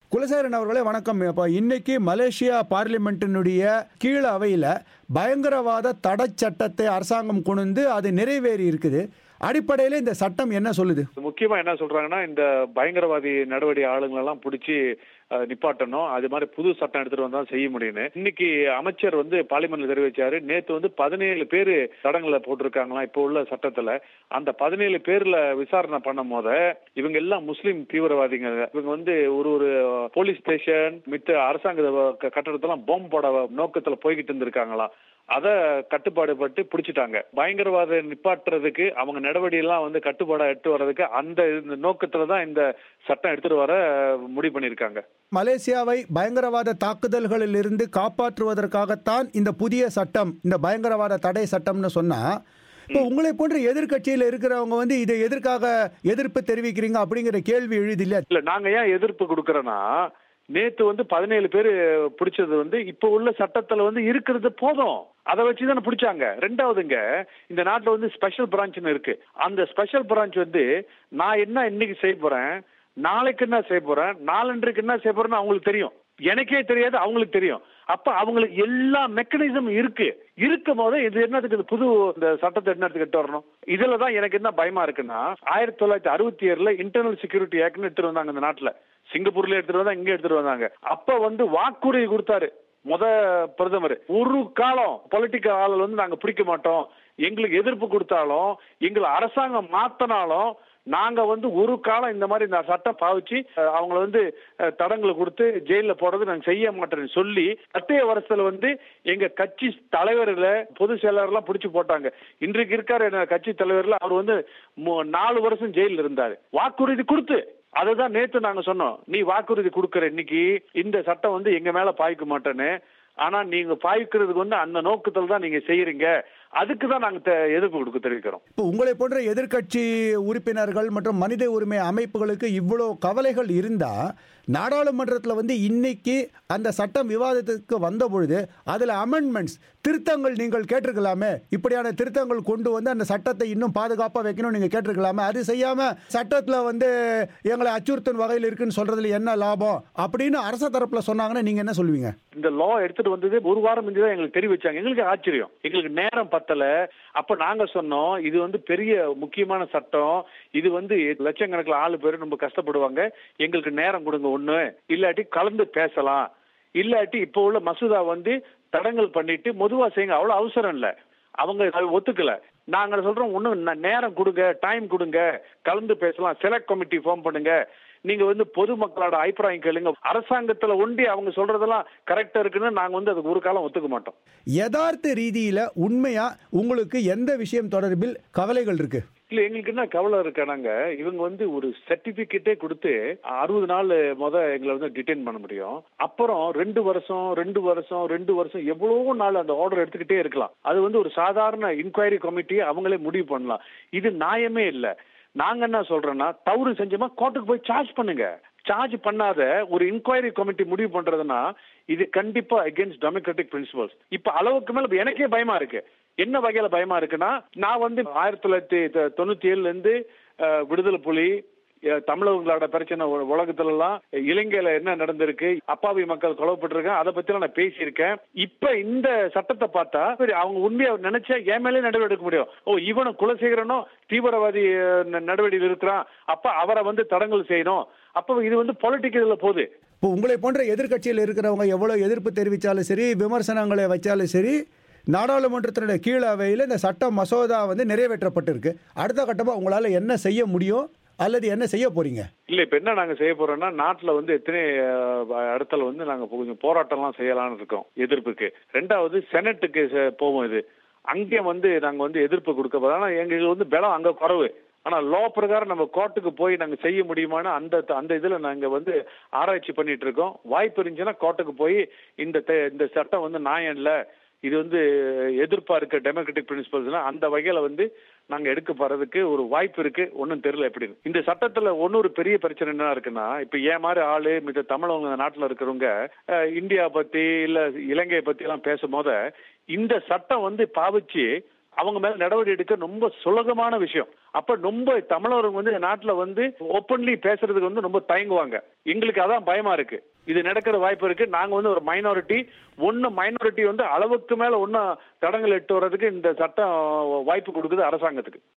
குலசேகரன் அவர்களே வணக்கம். இப்போ இன்னைக்கு மலேசியா பார்லிமெண்ட்டினுடைய கீழ அவையில் பயங்கரவாத தடை சட்டத்தை அரசாங்கம் கொண்டு அது நிறைவேறி இருக்குது. அடிப்படையில் இந்த சட்டம் என்ன சொல்லுது? முக்கியமா என்ன சொல்றாங்கன்னா, இந்த பயங்கரவாதி நடவடிக்கை ஆளுங்களெல்லாம் பிடிச்சி நிப்பாட்டணும், அது மாதிரி புது சட்டம் எடுத்துட்டு வந்தா செய்ய முடியும்னு இன்னைக்கு அமைச்சர் பார்லிமெண்ட்ல தெரிவிச்சாரு. நேத்து 17 பேரு தடங்களை போட்டிருக்காங்களாம் இப்போ உள்ள சட்டத்துல. அந்த 17 பேர்ல விசாரணை பண்ணும் போத இவங்க எல்லாம் முஸ்லீம் தீவிரவாதிங்க. இவங்க ஒரு போலீஸ் ஸ்டேஷன் மித்த அரசாங்க கட்டடத்தெல்லாம் பாம்பு போட நோக்கத்துல போய்கிட்டு இருந்திருக்காங்களாம். அத கட்டுப்பாடு பட்டு பிடிச்சிட்டாங்க. பயங்கரவாத நிப்பாட்டுறதுக்கு அவங்க நடவடிக்கைலாம் கட்டுப்பாடா எடுத்து வர்றதுக்கு அந்த நோக்கத்துலதான் இந்த சட்டம் எடுத்துட்டு வர முடிவு பண்ணிருக்காங்க. மலேசியாவை பயங்கரவாத தாக்குதல்களில் இருந்து காப்பாற்றுவதற்காகத்தான் இந்த புதிய சட்டம், இந்த பயங்கரவாத தடை சட்டம்னு சொன்னா, இப்போ உங்களை போன்ற எதிர்கட்சியில் இருக்கிறவங்க இதை எதிர்ப்பு தெரிவிக்கிறீங்க அப்படிங்கிற கேள்வி எழுதில்ல. இல்ல, நாங்க ஏன் எதிர்ப்பு கொடுக்கறோம்னா, நேத்து 17 பேரு பிடிச்சது இப்ப உள்ள சட்டத்துல இருக்கிறது போதும், அதை வச்சுதானே பிடிச்சாங்க. ரெண்டாவதுங்க, இந்த நாட்டுல ஸ்பெஷல் பிரான்ச்னு இருக்கு. அந்த ஸ்பெஷல் பிரான்ச் நான் என்ன இன்னைக்கு செய்ய போறேன், நாளைக்கு என்ன செய்ய போறேன், நாளன்றைக்கு என்ன செய்ய போறேன்னு அவங்களுக்கு தெரியும். எனக்கே தெரியாது, அவங்களுக்கு தெரியும். அப்ப அவங்களுக்கு எல்லா மெக்கானிசம் இருக்கும் போது இது என்னத்துக்கு புது இந்த சட்டத்தை என்னத்துக்கு எட்டு வரணும்? இதுலதான் எனக்கு என்ன பயமா இருக்குன்னா, 1967 இன்டர்னல் செக்யூரிட்டி ஆக்ட்னு எடுத்துட்டு வந்தாங்க இந்த நாட்டுல. சிங்கப்பூர்ல எடுத்துட்டு வந்தா, இங்க எடுத்துட்டு வந்தாங்க. அப்ப வாக்குறுதி கொடுத்தாரு பிரதமர், ஒரு காலம் பொலிட்டிக்கல் ஆளு நாங்க பிடிக்க மாட்டோம், எங்களுக்கு எதிர்ப்பு கொடுத்தாலும் எங்களை அரசாங்கம் மாத்தினாலும் நாங்க ஒரு காலம் இந்த மாதிரி இந்த சட்டம் பாவிச்சு அவங்கள தடங்களை கொடுத்து ஜெயில போறது நாங்க செய்ய மாட்டோம்னு சொல்லி மத்திய வருஷத்துல எங்க கட்சி தலைவர்ல பொதுச் செயலாளர் எல்லாம் பிடிச்சு போட்டாங்க. இன்றைக்கு இருக்காரு கட்சி தலைவர்ல அவர் 4 வருஷம் ஜெயில இருந்தாரு வாக்குறுதி கொடுத்து. அதுதான் நேத்து நாங்க சொன்னோம், நீ வாக்குறுதி கொடுக்கற இன்னைக்கு இந்த சட்டம் எங்க மேல பாய்க்க மாட்டேன்னு. ஆனா நீங்க பாய்க்கிறதுக்கு அந்த நோக்கத்துல தான் நீங்க செய்யறீங்க, அதுக்கு தான் நாங்க எதிர்ப்பு தெரிவிக்கிறோம். இப்போ உங்களை போன்ற எதிர்கட்சி உறுப்பினர்கள் மற்றும் மனித உரிமை அமைப்புகளுக்கு இவ்வளவு கவலைகள் இருந்தா, நாடாளுமன்றத்தில் இன்னைக்கு அந்த சட்டம் விவாதத்துக்கு வந்த பொழுது அதுல அமெண்ட்மெண்ட்ஸ், திருத்தங்கள் நீங்கள் கேட்டிருக்கலாமே. இப்படியான திருத்தங்கள் கொண்டு அந்த சட்டத்தை இன்னும் பாதுகாப்பா வைக்கணும் நீங்க கேட்டிருக்கலாமே. அது செய்யாம சட்டத்துல எங்களை அச்சுறுத்தும் வகையில் இருக்குன்னு சொல்றதுல என்ன லாபம் அப்படின்னு அரசு தரப்புல சொன்னாங்கன்னா நீங்க என்ன சொல்லுவீங்க? இந்த லா எடுத்துட்டு வந்தது ஒரு வாரம் முந்தி தான் எங்களுக்கு தெரிவிச்சாங்க. எங்களுக்கு ஆச்சரியம், எங்களுக்கு நேரம் பத்தல. அப்ப நாங்க சொன்னோம், இது பெரிய முக்கியமான சட்டம், இது லட்சக்கணக்கில் ஆளு பேரு ரொம்ப கஷ்டப்படுவாங்க, எங்களுக்கு நேரம் கொடுங்க, ஒண்ணு இல்லாட்டி கலந்து பேசலாம், இல்லாட்டி இப்ப உள்ள மசோதா தடங்கல் பண்ணிட்டு மெதுவா செய்யுங்க, அவ்வளவு அவசரம் இல்ல. அவங்க ஒத்துக்கல. நாங்க சொல்றோம், ஒண்ணு நேரம் கொடுங்க, டைம் கொடுங்க, கலந்து பேசலாம், செலக்ட் கமிட்டி ஃபார்ம் பண்ணுங்க, நீங்க பொதுமக்களோட அபிப்பிராயம் கேளுங்க. அரசாங்கத்துல ஒண்டி அவங்க சொல்றதெல்லாம் கரெக்டா இருக்குன்னு நாங்க அதுக்கு ஒரு காலம் ஒத்துக்க மாட்டோம். யதார்த்த ரீதியில உண்மையா உங்களுக்கு எந்த விஷயம் தொடர்பில் கவலைகள் இருக்கு? இல்ல, எங்களுக்கு என்ன கவலை இருக்கானாங்க, இவங்க ஒரு சர்டிபிகேட்டே கொடுத்து 60 நாள் எங்களை டிடெயின் பண்ண முடியும். அப்புறம் 2 வருஷம் எவ்வளவோ நாள் அந்த ஆர்டர் எடுத்துக்கிட்டே இருக்கலாம். அது ஒரு சாதாரண இன்கொயரி கமிட்டி அவங்களே முடிவு பண்ணலாம். இது நியாயமே இல்ல. நாங்க என்ன சொல்றோம்னா, தவறு செஞ்சோமா கோர்ட்டுக்கு போய் சார்ஜ் பண்ணுங்க. சார்ஜ் பண்ணாத ஒரு இன்கொயரி கமிட்டி முடிவு பண்றதுன்னா இது கண்டிப்பா அகெயின்ஸ்ட் டெமோக்ராட்டிக் பிரின்சிபல்ஸ். இப்ப அளவுக்கு மேல எனக்கே பயமா இருக்கு. என்ன வகையில பயமா இருக்குன்னா, நான் 1997 இருந்து விடுதலை புலி, தமிழர்களோட பிரச்சனை உலகத்துல எல்லாம், இலங்கையில என்ன நடந்திருக்கு, அப்பாவி மக்கள் கொல்லப்பட்டிருக்காங்க, அதை பத்தி நான் பேசியிருக்கேன். இப்ப இந்த சட்டத்தை பார்த்தா அவங்க உண்மையா நினைச்சா என் மேலே நடவடிக்கை எடுக்க முடியும். இவனும் குலசேகரனும் தீவிரவாதி நடவடிக்கையில் இருக்கிறான், அப்ப அவரை தடங்கல் செய்யணும். அப்ப இது பொலிட்டிக்கல்ல போகுது. இப்போ உங்களை போன்ற எதிர்கட்சியில் இருக்கிறவங்க எவ்வளவு எதிர்ப்பு தெரிவித்தாலும் சரி, விமர்சனங்களை வச்சாலும் சரி, நாடாளுமன்றத்தினுடைய கீழ அவையில் இந்த சட்ட மசோதா நிறைவேற்றப்பட்டிருக்கு. அடுத்த கட்டமா உங்களால என்ன செய்ய முடியும் அல்லது என்ன செய்ய போறீங்க? இல்ல, இப்ப என்ன நாங்க செய்ய போறோம்னா, நாட்டுல எத்தனை இடத்துல நாங்க கொஞ்சம் போராட்டம்லாம் செய்யலாம்னு இருக்கோம் எதிர்ப்புக்கு. ரெண்டாவது செனட்டுக்கு போவோம். இது அங்கேயும் நாங்க எதிர்ப்பு கொடுக்க போறோம். ஆனா எங்களுக்கு பலம் அங்க குறைவு. ஆனா லா பிரகாரம் நம்ம கோர்ட்டுக்கு போய் நாங்க செய்ய முடியுமான்னு அந்த இதுல நாங்க ஆராய்ச்சி பண்ணிட்டு இருக்கோம். வாய்ப்பு இருந்துச்சுன்னா கோர்ட்டுக்கு போய் இந்த சட்டம் நியாயம் இல்ல, இது எதிர்ப்பா இருக்க டெமோக்ராட்டிக் பிரின்சிபல்ஸ்னா அந்த வகையில நாங்க எடுக்க போறதுக்கு ஒரு வாய்ப்பு இருக்கு. ஒன்னும் தெரியல எப்படி. இந்த சட்டத்துல ஒரு பெரிய பிரச்சனை என்ன இருக்குன்னா, இப்ப ஏன் மாதிரி ஆளு மித்த தமிழவங்க நாட்டுல இருக்கிறவங்க இந்தியா பத்தி இல்ல இலங்கையை பத்தி எல்லாம் பேசும்போது இந்த சட்டம் பாவிச்சு அவங்க மேல நடவடிக்கை எடுக்க ரொம்ப சுலகமான விஷயம். அப்ப ரொம்ப தமிழர்கள் வந்து இந்த நாட்டுல வந்து ஓப்பன்லி பேசுறதுக்கு வந்து ரொம்ப தயங்குவாங்க. எங்களுக்கு அதான் பயமா இருக்கு. இது நடக்கிற வாய்ப்பு இருக்கு. நாங்க வந்து ஒரு மைனாரிட்டி வந்து அளவுக்கு மேல ஒன்னும் தடங்கள் இட்டு வர்றதுக்கு இந்த சட்டம் வாய்ப்பு கொடுக்குது அரசாங்கத்துக்கு.